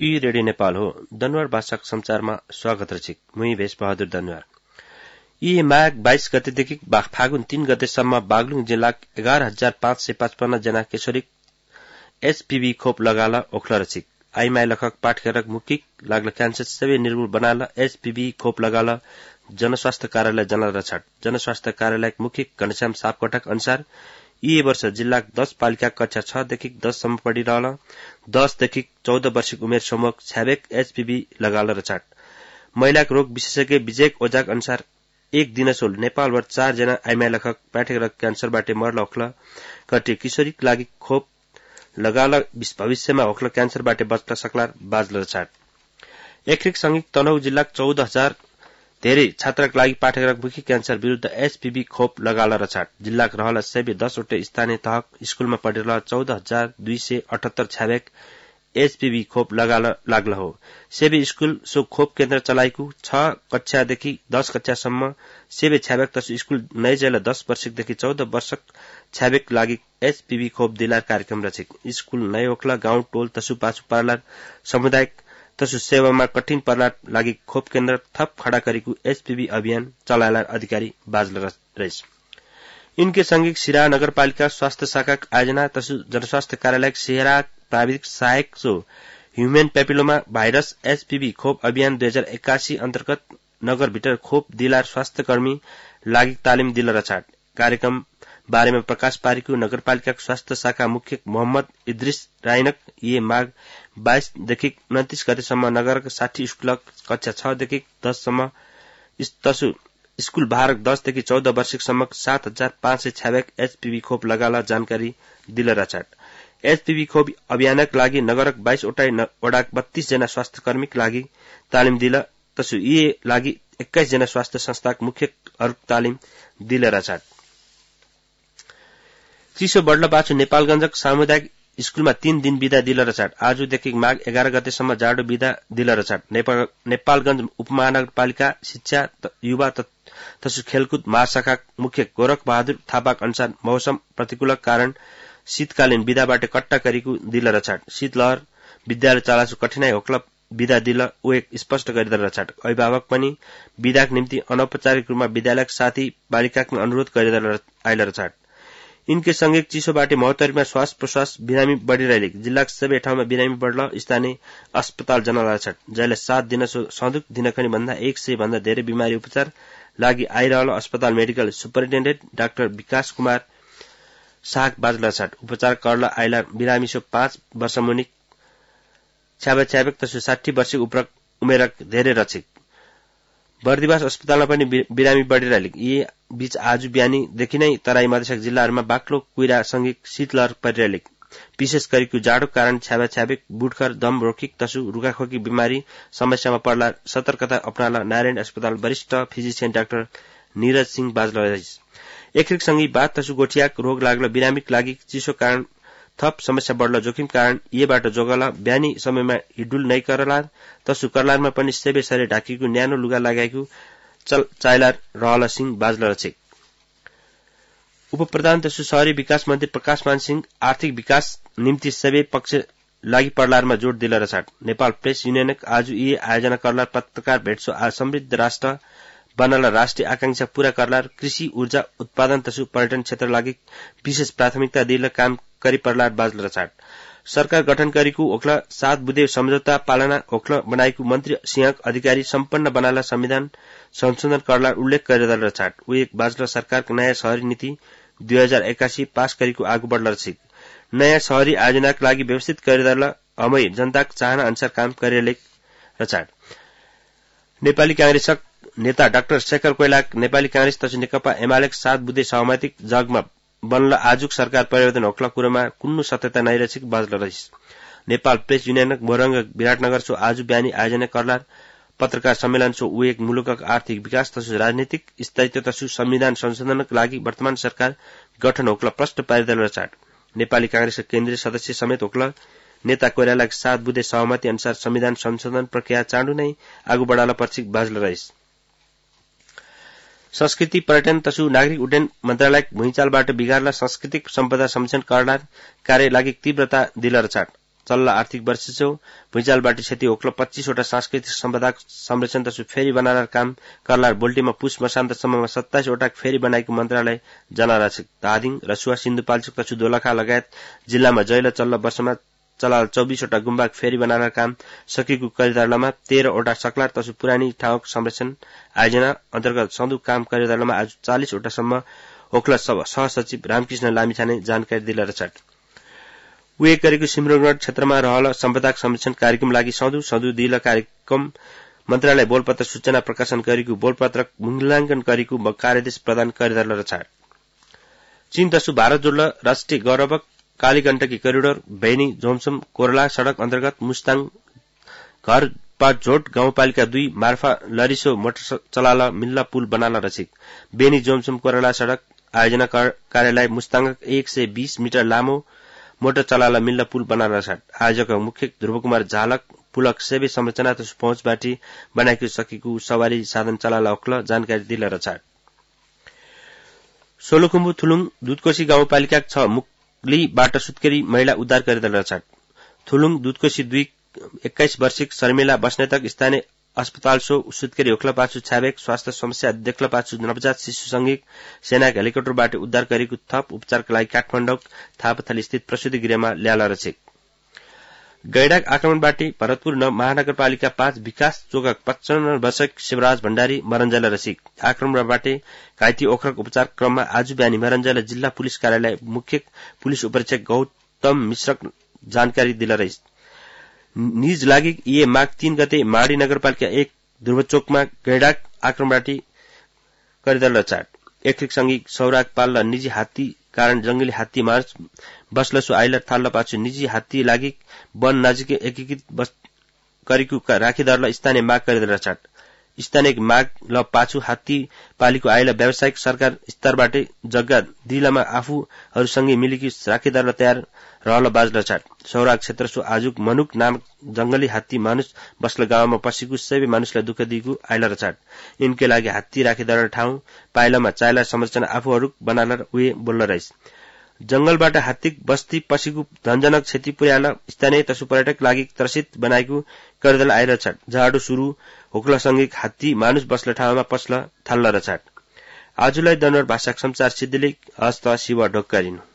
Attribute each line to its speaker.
Speaker 1: यी रेडियो नेपाल हो। दनुवार भाषाको संचारमा स्वागत रचिक मुही भेष बहादुर दनुवार। यी माघ 22 गतेदेखि फागुन 3 गतेसम्म बागलुङ जिल्लाका 11,555 जना किशोरी एचपीभी खोप लगाला ओखला रचिक। आइमाई लखक पाठकरक मुक्तिक लाग्ला क्यान्सर सेवे निर्मूल बनाला एचपीभी खोप लगाला जनस्वास्थ्य कार्यालय जनरछाट। जनस्वास्थ्य कार्यालयका मुख्य घनश्याम सापकोटाक अनुसार यी वर्ष जिल्लाका 10 पालिका कक्षा 6 देखि 10 सम्म पढिरहला 10 देखि 14 वर्षिक उमेर समूह छ्याबेक एचपीभी लगाल रचाट। महिलाको रोग विशेषज्ञ विजयक ओझाक अनुसार एक दिनसोल नेपालभर 4 जना आइमाई लखक पाठकरक क्यान्सरबाट मर्ला ओखला कटे किशोरीका लागि खोप लगाला भविष्यमा ओखला क्यान्सरबाट बच्न सक्ला बाजल रचाट। एकृक संयुक्त तनहु जिल्लाका 14,000 धेरै छात्रका लागि पाठकरक मुख्य क्यान्सर विरुद्ध एचपीभी खोप लगाला रचाट। जिल्लाका रहला सेबे 10 वटा स्थानीय तहक स्कूलमा पढिरहला 14,278 छ्याबेक एचपीभी खोप लगाला लाग्ला हो। सेबे स्कूल सो खोप केन्द्र चलाएको 6 कक्षादेखि 10 कक्षासम्म सेबे छ्याबेक तसु स्कूल नै जेला 10 वर्षदेखि 14 वर्षक छ्याबेक लागि एचपीभी खोप दिलार कार्यक्रम रचिक। स्कूल नै ओखला गाउँ टोल तसु पाछु पार्लार सामुदायिक तसु सेवामा कठिन पर्ला लागि खोप केन्द्र थप खड़ा गरेको एचपीभी अभियान चलाइलार अधिकारी बाजल रहेछ। इनके संगिक सिरा नगरपालिका स्वास्थ्य शाखा आयोजना तसु जनस्वास्थ्य कार्यालय सिरा प्राविधिक सहायक सो ह्युमन पेपिलोमा भाइरस एचपीभी खोप अभियान 2081 अन्तर्गत नगर भित्र खोप दिलार स्वास्थ्य कर्मी लागि तालिम दिला रचाट। कार्यक्रम बारेमा प्रकाश पारेको नगरपालिका स्वास्थ्य शाखा मुख्य मोहम्मद इद्रिस राइनक ये माघ 22 देखि 29 गतेसम्म नगरका 60 स्कूल कक्षा 6 देखि 10 सम्म तसु स्कूल भारक 10 देखि 14 वर्षसम्म 7,500 छ्याबेक एचपीभी खोप लगाला जानकारी दिला रचाट। एचपीभी खोप अभियानक लागि नगरक 22 वटा वडाक 32 जना स्वास्थ्य कर्मीका लागि तालिम दिला तसु यी लागि 21 जना स्वास्थ्य संस्थाका मुख्यहरुक तालिम दिला रचाट। चिसो बढ्ला पाछु नेपालगञ्जक सामुदायिक स्कूलमा 3 दिन बिदा दिला रचाट। आजदेखि माघ 11 गतेसम्म जाडो बिदा दिला रचाट। नेपालगञ्ज उपमहानगरपालिका शिक्षा युवा तसु खेलकुद महाशाखा मुख्य गोरख बहादुर थापाक अनुसार मौसम प्रतिकूलक कारण शीतकालीन बिदाबाट कट्टा गरेको दिला रचाट। शीतलहर विद्यालय चलासु कठिनाई होक्ला बिदा दिला उ एक स्पष्ट गरिदल रचाट। अभिभावक पनि बिदाको निम्ति अनौपचारिक रूपमा विद्यालयका साथी बालिकाको अनुरोध गरिदल आइला रचाट। इनके संगे चिसोबाट महोत्तरीमा श्वास प्रश्वास बिरामी बढ़िरहेले जिल्लाका सबै ठाउँमा बिरामी बढ़ला स्थानीय अस्पताल जनला छ। जहिले 7 दिन सन्दुक दिनखनि भन्दा 100 भन्दा धेरै बिमारी उपचार लागि आइरहला अस्पताल मेडिकल सुपरिन्टेन्डेन्ट डाक्टर विकास कुमार साहक बाजला छ। उपचार करला आइला बिरामी सो 5 वर्ष मुनि छ्याबेक तसु 60 वर्ष उमेरक धेरै रचिक। बर्दिवास अस्पतालमा पनि बिरामी बढ़िरहेले यी बीच आज बिहानीदेखि नै तराई मधेसका जिल्लाहरूमा बाक्लो कुइरा सँगै शीतलहर परिरहेले विशेष गरेको जाडो कारण छ्याबेक बुटखर दम रोकिक तसु रुगाखोकी बिमारी समस्यामा पर्ला सतर्कता अपनाला नारायण अस्पताल वरिष्ठ फिजिशियन डाक्टर निरज सिंह बाजला रहेछ। एकरिक सँगै बात तसु गोठियाक रोग लाग्ला बिरामीक लागि चिसो कारण थप समस्या बढ़ला जोखिम कारण येबाट जोगला बिहानी समयमा हिडुल नै करला तसु करलारमा पनि सेबे सरे ढाकिएको न्यानो लुगा लगाएको चाइलार रहला सिंह बाजला रचेक। उपप्रधान तसु शहरी विकास मन्त्री प्रकाशमान सिंह आर्थिक विकास निम्ति सबै पक्ष लागि पर्लारमा जोड दिला रचाट। नेपाल प्रेस युनियनक आज यी आयोजना करला पत्रकार भेटसो समृद्ध राष्ट्र बनला राष्ट्रिय आकांक्षा पूरा करला कृषि ऊर्जा उत्पादन तसु पर्यटन क्षेत्र लागि विशेष प्राथमिकता दिला काम करी पर्ला बाजला रचाट। सरकार गठन गरेको ओखला 7 बुँदे सम्झौता पालना ओखला बनाएको मन्त्री सिंहक अधिकारी सम्पन्न बनाला संविधान संशोधन करला उल्लेख गरिदल रचाट। उ एक बाजला सरकारको नयाँ शहरी नीति 2081 पास गरेको आगु बढ्ला रचिक। नयाँ शहरी आयोजनाका लागि व्यवस्थित गरिदल अमय जनताको चाहना अनुसार काम गरिरहेले रचाट। नेपाली कांग्रेसक नेता डाक्टर शेखर कोइलाक नेपाली कांग्रेस तसु नेकपा एमालेक 7 बुँदे सहमतिक जगमा बनला आजुक सरकार परिवर्तन होक्ला कुरोमा कुन्नु सत्यता नै रचिक बाजला रहिस। नेपाल प्रेस युनियनक मोरंग विराटनगर सो आज बिहानी आयोजना करला पत्रकार सम्मेलन सो उ एक मुलुकक आर्थिक विकास तसु राजनीतिक स्थायित्व तसु संविधान संशोधनका लागि वर्तमान सरकार गठन होक्ला प्रश्न पारिदल रचाट। नेपाली कांग्रेसका केन्द्रीय सदस्य समेत होक्ला नेता कोइरालाक 7 बुँदे सहमति अनुसार संविधान संशोधन प्रक्रिया चाँडो नै आगु बढाला पर्चिक बाजला रहिस। संस्कृति पर्यटन तसु नागरिक उड्डयन मन्त्रालय भुइँचालबाट बिगार्ला सांस्कृतिक सम्पदा संरक्षण करला कार्य लागि तीव्रता दिला रचाट। चल्ला आर्थिक वर्ष छौ भुइँचालबाट क्षति ओक्ल 25 वटा सांस्कृतिक सम्पदा संरक्षण तसु फेरी बनाएर काम करलार बोल्टीमा पुष मसान्तसम्ममा 27 वटा फेरी बनाएको मन्त्रालय जनारा छ। धादिङ रसुवा सिन्धुपाल्चोक तसु दोलखा लगायत जिल्लामा जैल चल्ला वर्षमा चलाल 24 वटा गुम्बा फेरी बनाएर काम सकेको करिदारलामा 13 वटा सक्लार तसु पुरानी ठाउँको संरक्षण आयोजना अन्तर्गत सधुँ काम करिदारलामा आज 40 वटासम्म ओक्ला सहसचिव रामकृष्ण लामिछाने जानकारी दिला रछाट। उहे गरेको सिमरौनगढ क्षेत्रमा रहल सम्पदा संरक्षण कार्यक्रम लागि सधुँ दिल कार्यक्रम मन्त्रालय बोलपत्र सूचना प्रकाशन गरेको बोलपत्र मूल्याङ्कन गरेको कार्यादेश प्रदान गरिदल रछाट। चीन तसु भारत जोड्ल राष्ट्रिय गौरवक कालीगण्डकी करिडोर भैनी जोमसम कोरला सड़क अन्तर्गत मुस्ताङ घर पाटझोट गाउँपालिका 2 मार्फा लरिसो मोटर चलाला मिल्ला पुल बनाला रसिक बेनी जोमसम कोरला सड़क आयोजना कार्यालय मुस्ताङ 120 मिटर लामो मोटर चलाला मिल्ला पुल बनाला रछाट। आयोजक मुख्य ध्रुवकुमार झालक पुलक सेवे संरचना तसु पहुँचबाटी बनाएको सकेको सवारी साधन चलाला ओक्ल जानकारी दिला रछाट। सोलुखुम्बु थुलुङ दुधकोशी गाउँपालिका 6 मुक्लीबाट सुत्केरी महिला उद्धार गरिदल रछाट। थुलुङ दुधकोशी 2 21 वर्षिक शर्मिला बस्नेतक स्थानीय अस्पताल सो सुत्केरी ओक्ल पाछु छाबेक स्वास्थ्य समस्या देख्ल पाछु नवजात शिशु संघिक सेनाको हेलिकप्टरबाट उद्धार गरेको थप उपचारका लागि काठमाडौँ थापथली स्थित प्रसूति गृहमा ल्याला रछेक। गैडाक आक्रमणबाट भरतपुर महानगरपालिका 5 विकास चोकक 55 वर्षक शिवराज भण्डारी मरन्जल रसिक आक्रमणबाट घाइते ओखरक उपचार क्रममा आज बिहानी मरन्जल जिल्ला पुलिस कार्यालय मुख्य पुलिस उपरीक्षक गौतम मिश्रक जानकारी दिला रहिस। निज लागि ये माघ 3 गते माडी नगरपालिका 1 ध्रुवचोकमा गैडाक आक्रमणबाट गरिदल रचाट। एकरिक संघी सौराग पाल्ला निजी हात्ती कारण जंगली हात्ती मार्च बसलसु आइलर थाल्ला पाछु निजी हात्ती लागि वन नजिक एकीकृत गरेको राखीदरलाई स्थानीय माग गरिदल रचाट। स्थानीय माग ल पाछु हात्ती पालीको आइला व्यावसायिक सरकार स्तरबाट जग्गा दिलामा आफूहरूसँगै मिलेकी राखीदरलाई तयार रहल बाज रचाट। सौराग क्षेत्र सो आजुक मनुक नाम जंगली हात्ती मानुष बस्ल गाउँमा पसेको सबै मानुषलाई दुःख दिएको आइला रचाट। इनके लागि हात्ती राखीदर ठाउँ पाइलामा चाइला संरचना आफूहरू बनालर उहे बोल्न रहिस। जंगलबाट हात्तीक बस्ती पसेको धनजनक क्षति पुर्याउन स्थानीय तसु पर्यटक लागि त्रसित बनाएको करदल आइरछाट। जाडो सुरु होक्लासँगै हात्ती मानुष बस्ल ठाउँमा पस्ल थाल्न रचाट। आजुलाई दनवर भाषा समाचार सिद्धिले हस्त शिव ढोक्करिनु।